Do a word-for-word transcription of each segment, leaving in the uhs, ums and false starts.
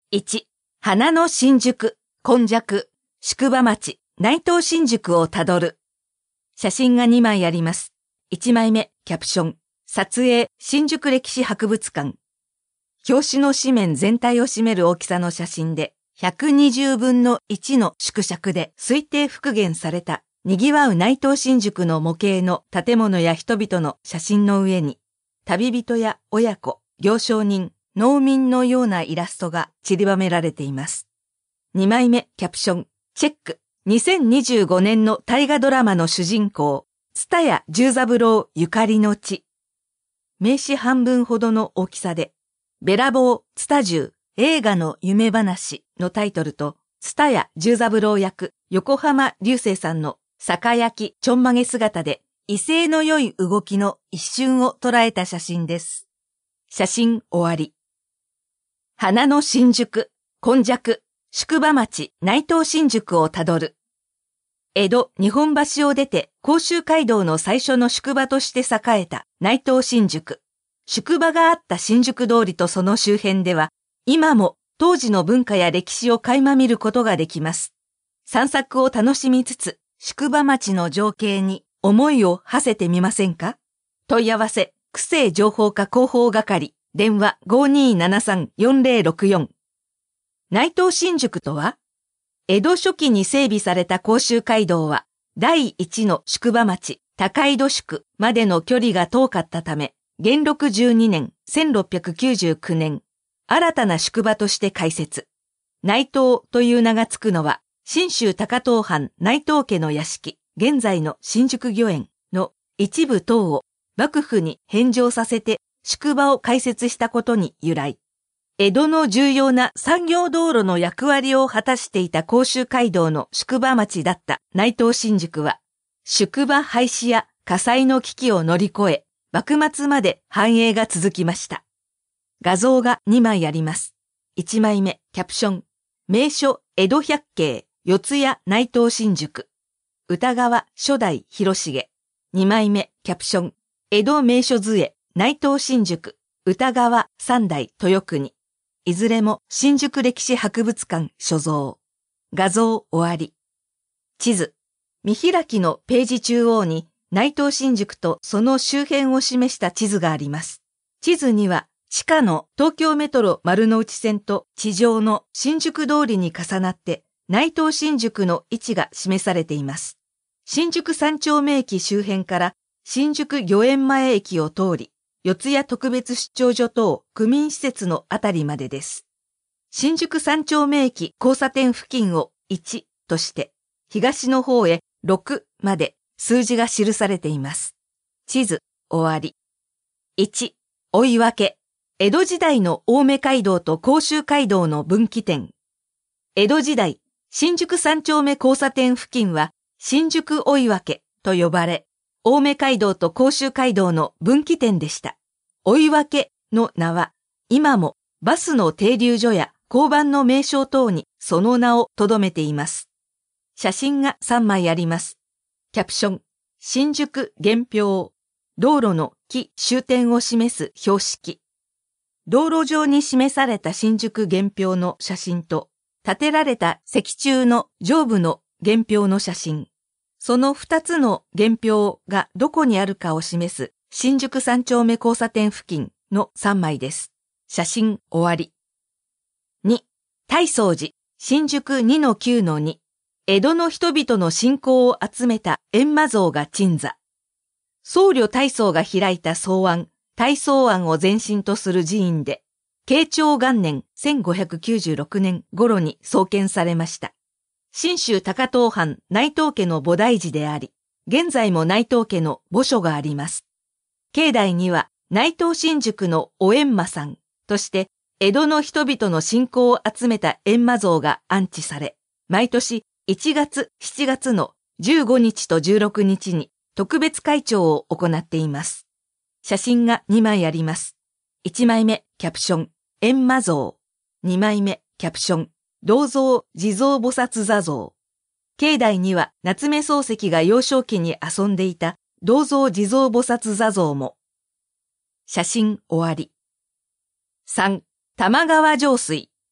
いち、花の新宿、今昔、宿場町、内藤新宿をたどる。写真がにまいあります。いちまいめ、キャプション。撮影、新宿歴史博物館。表紙の紙面全体を占める大きさの写真で、ひゃくにじゅうぶんのいちの縮尺で推定復元された、賑わう内藤新宿の模型の建物や人々の写真の上に、旅人や親子、行商人、農民のようなイラストが散りばめられています。にまいめ、キャプション。チェック。にせんにじゅうごねんの大河ドラマの主人公、蔦屋重三郎ゆかりの地。名刺半分ほどの大きさで、べらぼう蔦重映画の夢話のタイトルと、蔦屋重三郎役横浜流星さんの酒焼きちょんまげ姿で威勢の良い動きの一瞬を捉えた写真です。写真終わり。花の新宿、今昔、宿場町、内藤新宿をたどる。江戸日本橋を出て甲州街道の最初の宿場として栄えた内藤新宿。宿場があった新宿通りとその周辺では、今も当時の文化や歴史を垣間見ることができます。散策を楽しみつつ、宿場町の情景に思いを馳せてみませんか？問い合わせ、区政情報課広報係。電話 ごーにーななさんよんぜろろくよん。内藤新宿とは、江戸初期に整備された甲州街道は、第一の宿場町、高井戸宿までの距離が遠かったため、元禄じゅうにねん、せんろっぴゃくきゅうじゅうきゅうねん、新たな宿場として開設。内藤という名がつくのは、信州高遠藩内藤家の屋敷、現在の新宿御苑の一部等を幕府に返上させて、宿場を開設したことに由来。江戸の重要な産業道路の役割を果たしていた甲州街道の宿場町だった内藤新宿は、宿場廃止や火災の危機を乗り越え、幕末まで繁栄が続きました。画像がにまいあります。いちまいめ、キャプション。名所江戸百景、四谷内藤新宿。歌川初代広重。にまいめ、キャプション。江戸名所図会。内藤新宿、歌川三代豊国。いずれも新宿歴史博物館所蔵。画像終わり。地図。見開きのページ中央に内藤新宿とその周辺を示した地図があります。地図には地下の東京メトロ丸ノ内線と地上の新宿通りに重なって内藤新宿の位置が示されています。新宿三丁目駅周辺から新宿御苑前駅を通り、四谷特別出張所等区民施設のあたりまでです。新宿三丁目駅交差点付近をいちとして、東の方へろくまで数字が記されています。地図、終わり。いち、追い分け。江戸時代の青梅街道と甲州街道の分岐点。江戸時代、新宿三丁目交差点付近は新宿追い分けと呼ばれ、青梅街道と甲州街道の分岐点でした。追い分けの名は、今もバスの停留所や交番の名称等にその名を留めています。写真がさんまいあります。キャプション、新宿原標、道路の木終点を示す標識。道路上に示された新宿原標の写真と、建てられた石柱の上部の原標の写真。その二つの原標がどこにあるかを示す新宿三丁目交差点付近のさんまいです。写真終わり。に、大宗寺、新宿 にのきゅうのに。江戸の人々の信仰を集めた閻魔像が鎮座。僧侶大宗が開いた草庵、大宗庵を前身とする寺院で、慶長元年せんごひゃくきゅうじゅうろくねん頃に創建されました。信州高遠藩内藤家の菩提寺であり、現在も内藤家の墓所があります。境内には内藤新宿のお閻魔さんとして江戸の人々の信仰を集めた閻魔像が安置され、毎年いちがつ、しちがつのじゅうごにちとじゅうろくにちに特別開帳を行っています。写真がにまいあります。いちまいめ、キャプション、閻魔像。にまいめ、キャプション、銅像地蔵菩薩座像。境内には夏目漱石が幼少期に遊んでいた銅像地蔵菩薩座像も。写真終わり。さん、玉川上水、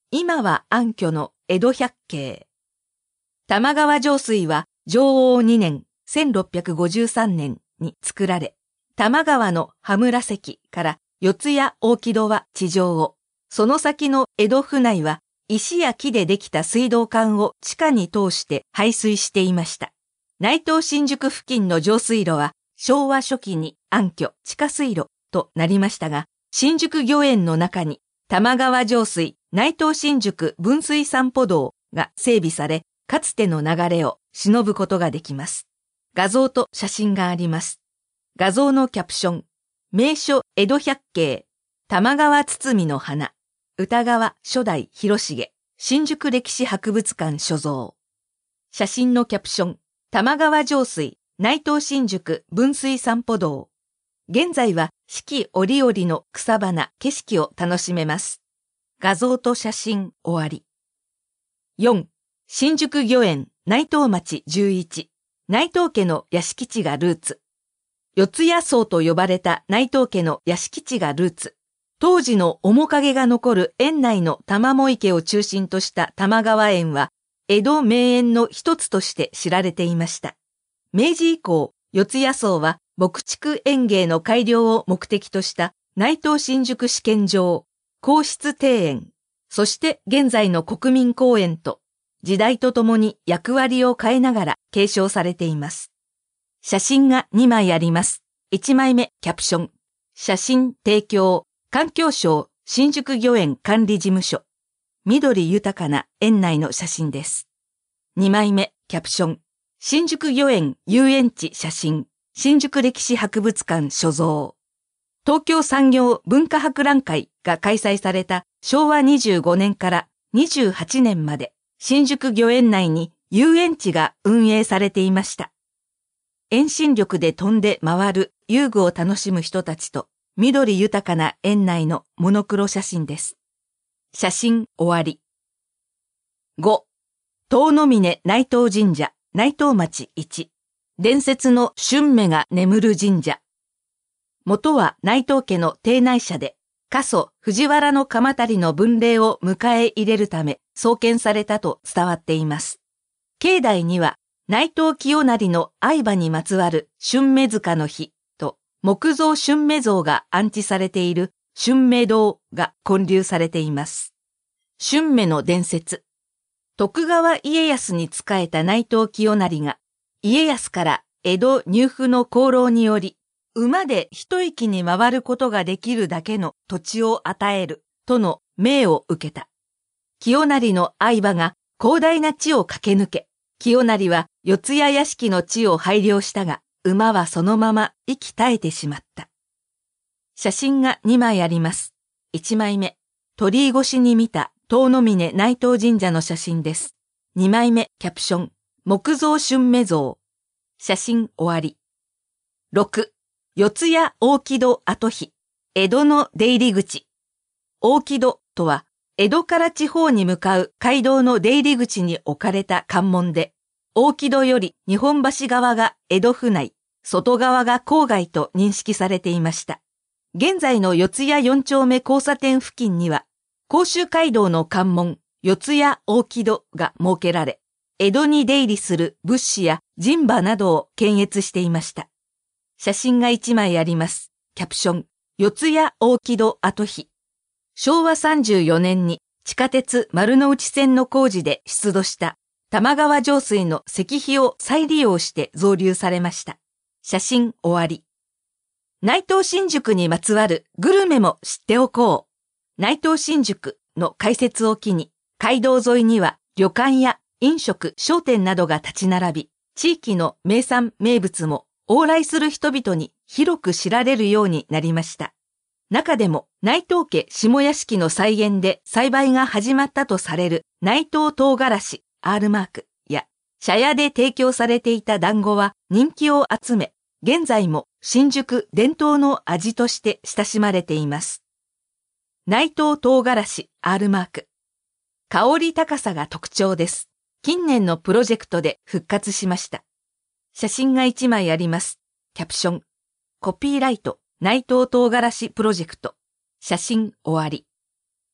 今は暗渠の江戸百景。玉川上水は承応にねん、せんろっぴゃくごじゅうさんねんに作られ、玉川の羽村関から四谷大木戸は地上を、その先の江戸府内は石や木でできた水道管を地下に通して排水していました。内藤新宿付近の上水路は昭和初期に暗渠地下水路となりましたが、新宿御苑の中に玉川上水内藤新宿分水散歩道が整備され、かつての流れを忍ぶことができます。画像と写真があります。画像のキャプション、名所江戸百景、玉川堤の花、歌川初代広重、新宿歴史博物館所蔵。写真のキャプション、玉川上水内藤新宿分水散歩道。現在は四季折々の草花、景色を楽しめます。画像と写真終わり。よん. 新宿御苑内藤町じゅういち。内藤家の屋敷地がルーツ。四谷荘と呼ばれた内藤家の屋敷地がルーツ。当時の面影が残る園内の玉藻池を中心とした玉川園は、江戸名園の一つとして知られていました。明治以降、四谷荘は牧畜園芸の改良を目的とした内藤新宿試験場、皇室庭園、そして現在の国民公園と、時代とともに役割を変えながら継承されています。写真がにまいあります。いちまいめ、キャプション。写真提供、環境省新宿御苑管理事務所。緑豊かな園内の写真です。にまいめ、キャプション。新宿御苑遊園地写真。新宿歴史博物館所蔵。東京産業文化博覧会が開催されたしょうわにじゅうごねんからにじゅうはちねんまで新宿御苑内に遊園地が運営されていました。遠心力で飛んで回る遊具を楽しむ人たちと緑豊かな園内のモノクロ写真です。写真終わり。ご. 遠野峰内藤神社内藤町いち。伝説の春芽が眠る神社。元は内藤家の邸内社で、過疎藤原の鎌足の分霊を迎え入れるため創建されたと伝わっています。境内には内藤清成の愛馬にまつわる春芽塚の日と木造春芽像が安置されている春芽堂が建立されています。春芽の伝説。徳川家康に仕えた内藤清成が家康から江戸入府の功労により馬で一息に回ることができるだけの土地を与えるとの命を受けた。清成の愛馬が広大な地を駆け抜け、清成は四谷屋敷の地を拝領したが、馬はそのまま息絶えてしまった。写真がにまいあります。いちまいめ、鳥居越しに見た遠野峰内藤神社の写真です。にまいめ、キャプション、木造春芽像。写真終わり。ろく. 四谷大木戸跡碑。江戸の出入り口。大木戸とは、江戸から地方に向かう街道の出入り口に置かれた関門で、大木戸より日本橋側が江戸府内、外側が郊外と認識されていました。現在の四谷四丁目交差点付近には、甲州街道の関門、四谷大木戸が設けられ、江戸に出入りする物資や人馬などを検閲していました。写真がいちまいあります。キャプション、四谷大木戸跡碑。しょうわさんじゅうよねんに地下鉄丸ノ内線の工事で出土した玉川上水の石碑を再利用して造立されました。写真終わり。内藤新宿にまつわるグルメも知っておこう。内藤新宿の開設を機に、街道沿いには旅館や飲食、商店などが立ち並び、地域の名産名物も往来する人々に広く知られるようになりました。中でも内藤家下屋敷の菜園で栽培が始まったとされる内藤唐辛子 R マークや茶屋で提供されていた団子は人気を集め、現在も新宿伝統の味として親しまれています。内藤唐辛子 R マーク。香り高さが特徴です。近年のプロジェクトで復活しました。写真がいちまいあります。キャプション。コピーライト内藤唐辛子プロジェクト。写真終わり。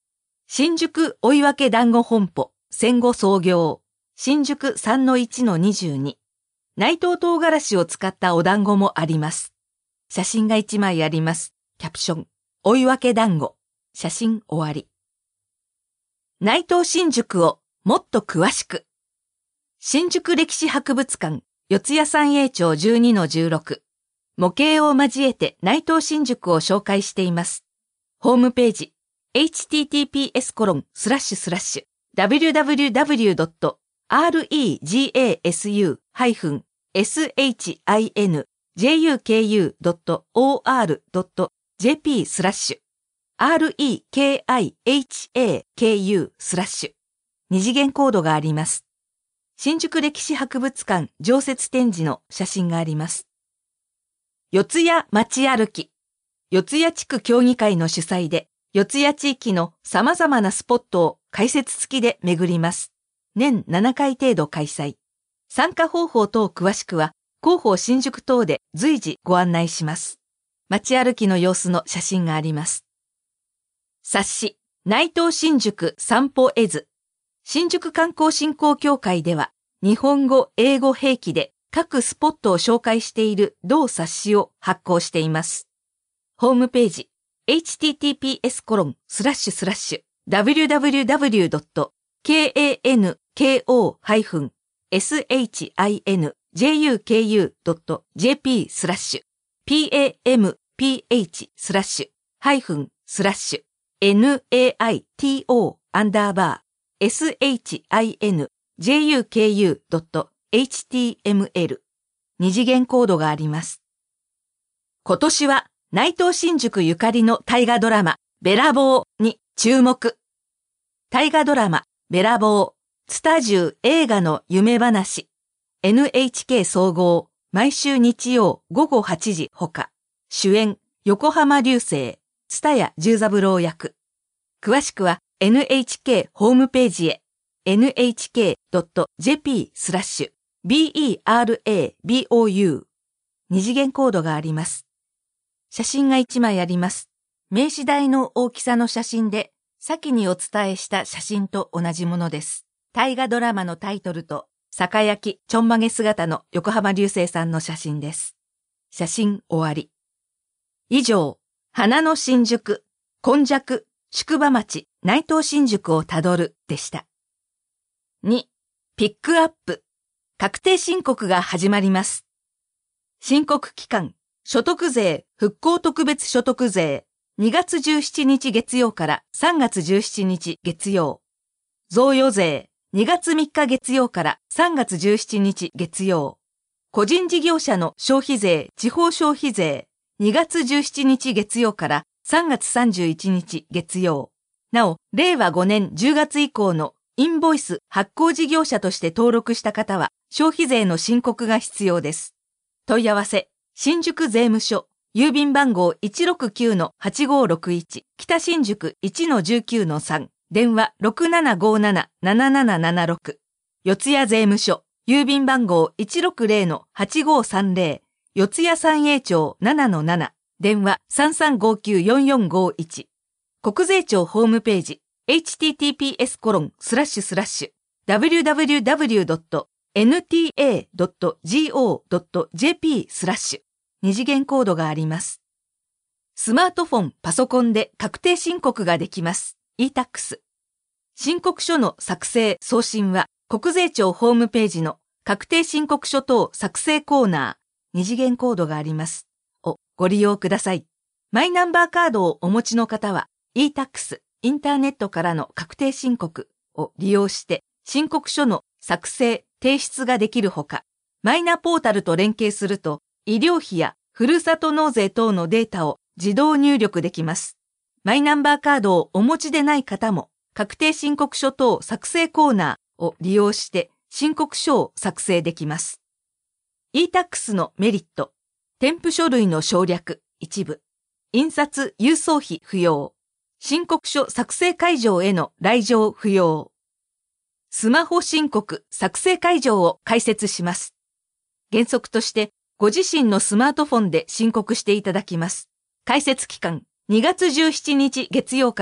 新宿追分団子本舗、戦後創業。新宿 さんのいちのにじゅうに。内藤唐辛子を使ったお団子もあります。写真がいちまいあります。キャプション。追分団子。写真終わり。内藤新宿をもっと詳しく。新宿歴史博物館、四谷三栄町 じゅうにのじゅうろく。模型を交えて内藤新宿を紹介しています。ホームページ、エイチティーティーピーエスコロンスラッシュスラッシュダブリュダブリュダブリュドットアールイージーエーエスユーハイフンエスエイチアイエヌジェイユーケーユードットオーアールドットジェーピースラッシュ アールイーケーアイエイチエーケーユー スラッシュ二次元コードがあります。新宿歴史博物館常設展示の写真があります。四谷街歩き。四谷地区協議会の主催で、四谷地域の様々なスポットを解説付きで巡ります。年ななかい程度開催。参加方法等詳しくは、広報新宿等で随時ご案内します。街歩きの様子の写真があります。冊子、内藤新宿散歩絵図。新宿観光振興協会では、日本語、英語併記で各スポットを紹介している同冊子を発行しています。ホームページ、エイチティーティーピーエスコロンスラッシュスラッシュダブリュダブリュダブリュドットケーエーエヌケーオーハイフンエスエイチアイエヌジェイユーケーユードットジェーピースラッシュピーエーエムピーエイチスラッシュハイフンスラッシュエヌエーアイティーオーアンダーバーエスエイチアイエヌジェイユーケーユードットエイチティーエムエル 二次元コードがあります。今年は内藤新宿ゆかりの大河ドラマ、べらぼうに注目。大河ドラマ、べらぼう、ツタジュ映画の夢話、エヌエイチケー 総合、毎週日曜午後はちじほか、主演、横浜流星、蔦谷十三郎役。詳しくは エヌエイチケー ホームページへ、エヌエイチケードットジェーピースラッシュビーイーアールエービーオーユー 二次元コードがあります。写真がいちまいあります。名刺台の大きさの写真で、先にお伝えした写真と同じものです。大河ドラマのタイトルと、酒焼きちょんまげ姿の横浜流星さんの写真です。写真終わり。以上、花の新宿、今昔、宿場町、内藤新宿をたどるでした。に、ピックアップ。確定申告が始まります。申告期間。所得税、復興特別所得税、にがつじゅうしちにち月曜からさんがつじゅうしちにち月曜。贈与税、にがつみっか月曜からさんがつじゅうしちにち月曜。個人事業者の消費税、地方消費税、にがつじゅうしちにち月曜からさんがつさんじゅういちにち月曜。なお、れいわごねんじゅうがつ以降のインボイス発行事業者として登録した方は消費税の申告が必要です。問い合わせ。新宿税務署、郵便番号 いちろくきゅうのはちごろくいち、北新宿 いちのじゅうきゅうのさん、電話 ろくななごななななななななろく、四谷税務署、郵便番号 いちろくぜろのはちごさんぜろ、四谷三栄町 ななのなな、電話 さんさんごきゅうよんよんごいち、国税庁ホームページ、エイチティーティーピーエスコロンスラッシュスラッシュダブリュダブリュダブリュドットエヌティーエードットジーオードットジェーピー スラッシュ二次元コードがあります。スマートフォン、パソコンで確定申告ができます。イータックス。申告書の作成、送信は国税庁ホームページの確定申告書等作成コーナー、二次元コードがあります。をご利用ください。マイナンバーカードをお持ちの方は イータックス、インターネットからの確定申告を利用して申告書の作成、提出ができるほか、マイナポータルと連携すると医療費やふるさと納税等のデータを自動入力できます。マイナンバーカードをお持ちでない方も、確定申告書等作成コーナーを利用して申告書を作成できます。イータックス のメリット、添付書類の省略、一部、印刷郵送費不要、申告書作成会場への来場不要。スマホ申告作成会場を開設します。原則として、ご自身のスマートフォンで申告していただきます。開設期間、にがつじゅうしちにち月曜から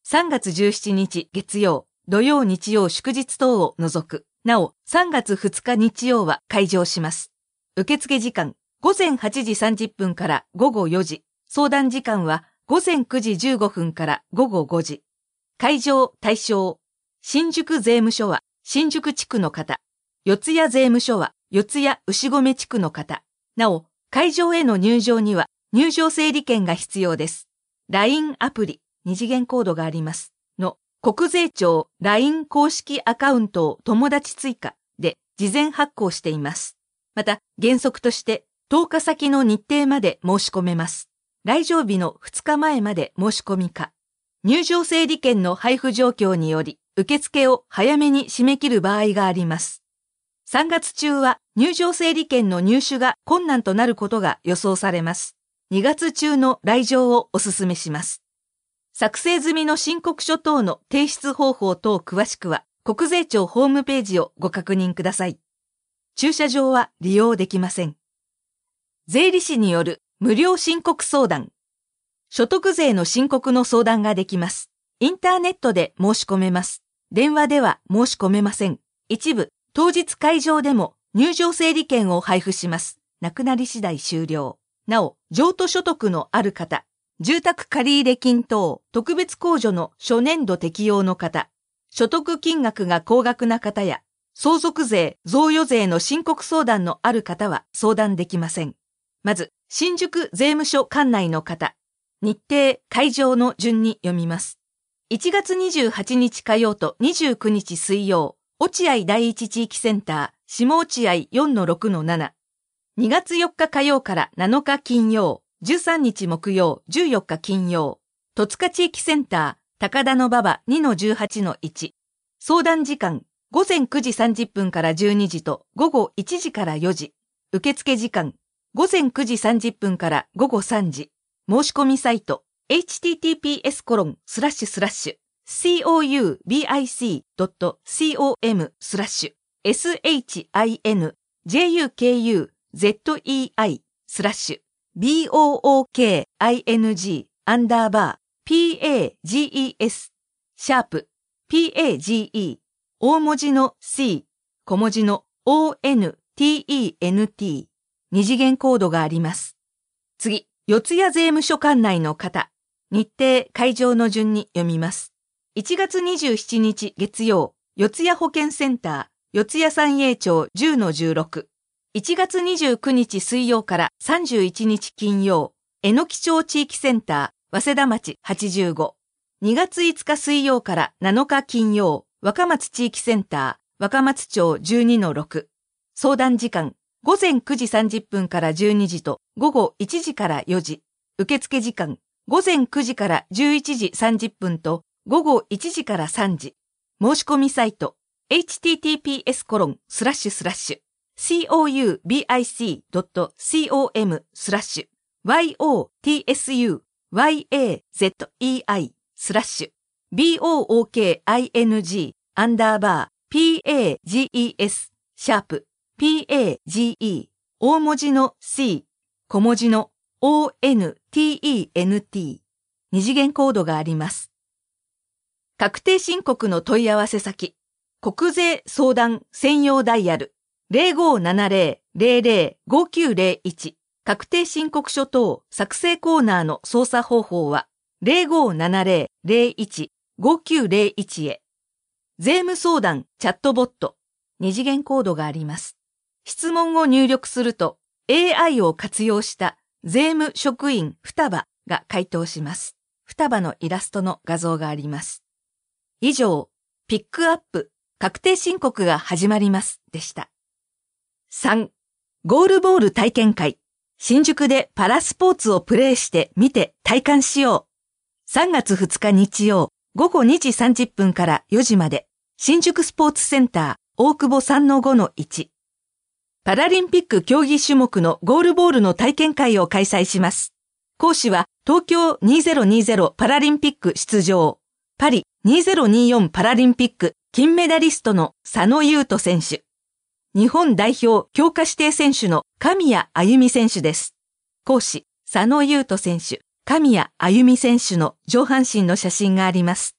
さんがつじゅうしちにち月曜、土曜日曜祝日等を除く。なお、さんがつふつか日曜は開場します。受付時間、ごぜんはちじさんじゅっぷんからごごよじ。相談時間はごぜんくじじゅうごふんからごごごじ。会場対象。新宿税務署は新宿地区の方。四谷税務署は四谷牛込地区の方。なお、会場への入場には入場整理券が必要です。ライン アプリ、二次元コードがあります。の、国税庁 ライン 公式アカウントを友達追加で事前発行しています。また、原則としてとおか先の日程まで申し込めます。来場日のふつかまえまで申し込みか。入場整理券の配布状況により、受付を早めに締め切る場合があります。さんがつ中は入場整理券の入手が困難となることが予想されます。にがつ中の来場をお勧めします。作成済みの申告書等の提出方法等詳しくは、国税庁ホームページをご確認ください。駐車場は利用できません。税理士による無料申告相談。所得税の申告の相談ができます。インターネットで申し込めます。電話では申し込めません。一部、当日会場でも入場整理券を配布します。なくなり次第終了。なお、譲渡所得のある方、住宅借入金等特別控除の初年度適用の方、所得金額が高額な方や、相続税、贈与税の申告相談のある方は相談できません。まず、新宿税務署管内の方、日程、会場の順に読みます。いちがつにじゅうはちにち火曜とにじゅうくにち水曜、落合第一地域センター、下落合 よんのろくのなな。にがつよっか火曜からなのか金曜、じゅうさんにち木曜、じゅうよっか金曜、戸塚地域センター、高田馬場 にのじゅうはちのいち。相談時間、ごぜんくじさんじゅっぷんからじゅうにじとごごいちじからよじ。受付時間、ごぜんくじさんじゅっぷんからごごさんじ。申し込みサイト、エイチティーティーピーエスコロンスラッシュスラッシュシーオーユービーアイシードットコムスラッシュエスエイチアイエヌジェイユーケーユーゼットイーアイスラッシュビーオーオーケーアイエヌジーアンダーバー ピーエージーイーエス シャープ ピーエージーイー 大文字の C 小文字の オーエヌティーイーエヌティー 二次元コードがあります。次、四谷税務署管内の方、日程、会場の順に読みます。いちがつにじゅうしちにち月曜、四谷保健センター、四谷三栄町 じゅうのじゅうろく。いちがつにじゅうくにち水曜からさんじゅういちにち金曜、榎木町地域センター、早稲田町はちじゅうご。にがついつか水曜からなのか金曜、若松地域センター、若松町 じゅうにのろく。相談時間、ごぜんくじさんじゅっぷんからじゅうにじとごごいちじからよじ。受付時間、ごぜんくじからじゅういちじさんじゅっぷんとごごいちじからさんじ。申し込みサイト、エイチティーティーピーエスコロンスラッシュスラッシュシーオーユービーアイシードットコムスラッシュワイオーティーエスユーワイエーゼットイーアイスラッシュビーオーオーケーアイエヌジーアンダーバー ピーエージーイーエス シャープ ピーエージーイー 大文字の C 小文字の オーエヌティーイーエヌティー 二次元コードがあります。確定申告の問い合わせ先、国税相談専用ダイヤルゼロごななゼロ ゼロゼロ ごきゅうゼロいち確定申告書等作成コーナーの操作方法はゼロごななゼロ ゼロいち ごきゅうゼロいちへ。税務相談チャットボット二次元コードがあります。質問を入力すると エーアイ を活用した税務職員双葉が回答します。双葉のイラストの画像があります。以上、ピックアップ確定申告が始まりますでした。さん. ゴールボール体験会。新宿でパラスポーツをプレーして見て体感しよう。さんがつふつか日曜、ごごにじさんじゅっぷんからよじまで、新宿スポーツセンター大久保 さんのごのいち。パラリンピック競技種目のゴールボールの体験会を開催します。講師は東京にせんにじゅうパラリンピック出場、パリにせんにじゅうよんパラリンピック金メダリストの佐野優斗選手。日本代表強化指定選手の神谷あゆみ選手です。講師、佐野優斗選手、神谷あゆみ選手の上半身の写真があります。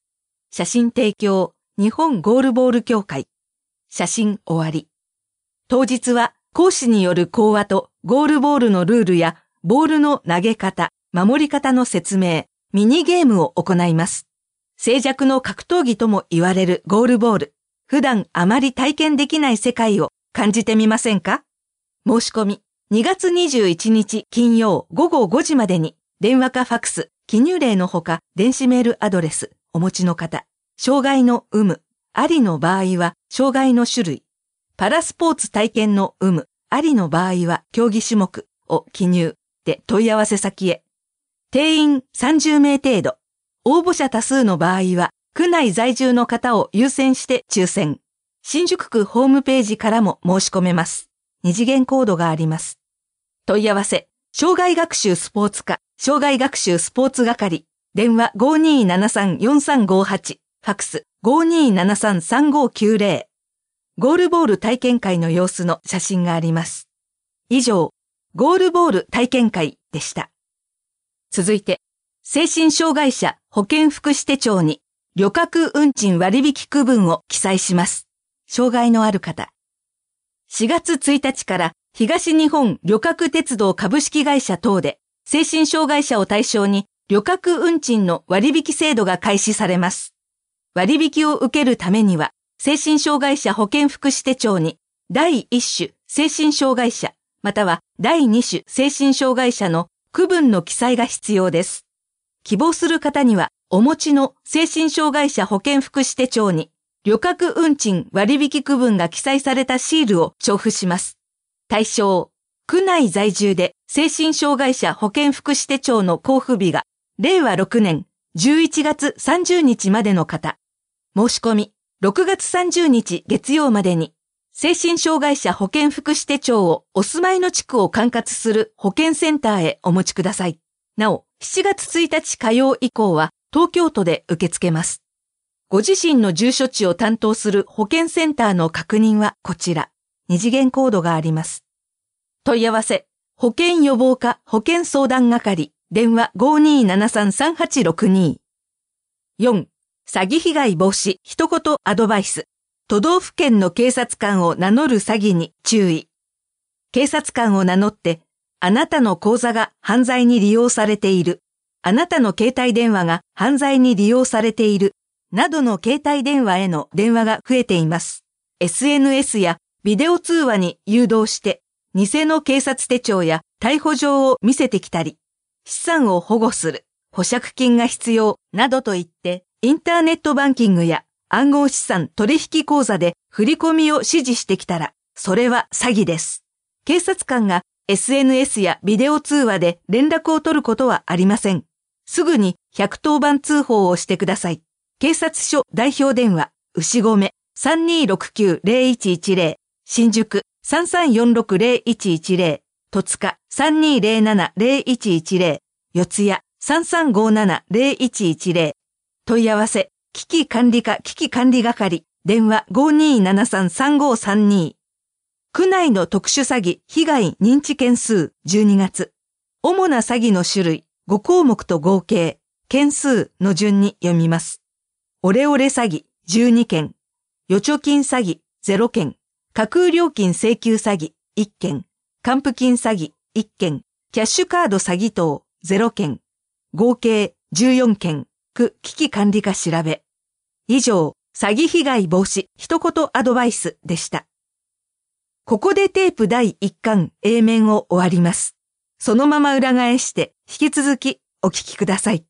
写真提供、日本ゴールボール協会。写真終わり。当日は講師による講話とゴールボールのルールやボールの投げ方、守り方の説明、ミニゲームを行います。静寂の格闘技とも言われるゴールボール。普段あまり体験できない世界を感じてみませんか？申し込み、にがつにじゅういちにち金曜ごごごじまでに、電話かファックス、記入例のほか、電子メールアドレス、お持ちの方、障害の有無、ありの場合は、障害の種類、パラスポーツ体験の有無、ありの場合は、競技種目を記入で問い合わせ先へ。定員さんじゅうめい程度。応募者多数の場合は、区内在住の方を優先して抽選。新宿区ホームページからも申し込めます。二次元コードがあります。問い合わせ、障害学習スポーツ課、障害学習スポーツ係、電話 ごーにーななさんよんさんごはち、ファックス ごーにーななさんさんごきゅうぜろ。ゴールボール体験会の様子の写真があります。以上、ゴールボール体験会でした。続いて、精神障害者保健福祉手帳に旅客運賃割引区分を記載します。障害のある方。しがつついたちから東日本旅客鉄道株式会社等で精神障害者を対象に旅客運賃の割引制度が開始されます。割引を受けるためには精神障害者保健福祉手帳にだいいっ種精神障害者またはだいに種精神障害者の区分の記載が必要です。希望する方にはお持ちの精神障害者保健福祉手帳に旅客運賃割引区分が記載されたシールを送付します。対象、区内在住で精神障害者保健福祉手帳の交付日がれいわろくねんじゅういちがつさんじゅうにちまでの方。申し込み、ろくがつさんじゅうにち月曜までに精神障害者保健福祉手帳をお住まいの地区を管轄する保健センターへお持ちください。なお、しちがつついたち火曜以降は東京都で受け付けます。ご自身の住所地を担当する保健センターの確認はこちら。二次元コードがあります。問い合わせ、保健予防課保健相談係、電話 ごーにーななさんさんはちろくにー。よん、詐欺被害防止一言アドバイス。都道府県の警察官を名乗る詐欺に注意。警察官を名乗って、あなたの口座が犯罪に利用されている。あなたの携帯電話が犯罪に利用されている。などの携帯電話への電話が増えています。エスエヌエス やビデオ通話に誘導して、偽の警察手帳や逮捕状を見せてきたり、資産を保護する、保釈金が必要、などと言って、インターネットバンキングや暗号資産取引口座で振り込みを指示してきたら、それは詐欺です。警察官が エスエヌエス やビデオ通話で連絡を取ることはありません。すぐにひゃくとおばん通報をしてください。警察署代表電話、牛込 さんにーろくきゅうぜろいちいちぜろ、新宿 さんさんよんろくぜろいちいちぜろ、戸塚 さんにーぜろななぜろいちいちぜろ、四谷 さんさんごななぜろいちいちぜろ、問い合わせ、危機管理課危機管理係、電話 ごーにーななさんさんごさんにー。区内の特殊詐欺被害認知件数じゅうにがつ。主な詐欺の種類ごこうもくと合計、件数の順に読みます。オレオレ詐欺じゅうにけん、預貯金詐欺ゼロけん、架空料金請求詐欺いっけん、還付金詐欺いっけん、キャッシュカード詐欺等ゼロけん、合計じゅうよんけん、区危機管理課調べ。以上、詐欺被害防止一言アドバイスでした。ここでテープだいいっかん A 面を終わります。そのまま裏返して引き続きお聞きください。